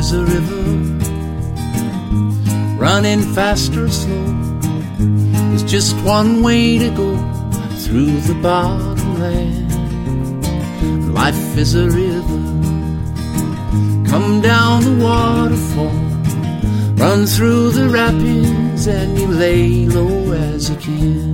is a river, running fast or slow. There's just one way to go, through the bottomland. Life is a river, come down the waterfall, run through the rapids, and you lay low as you can.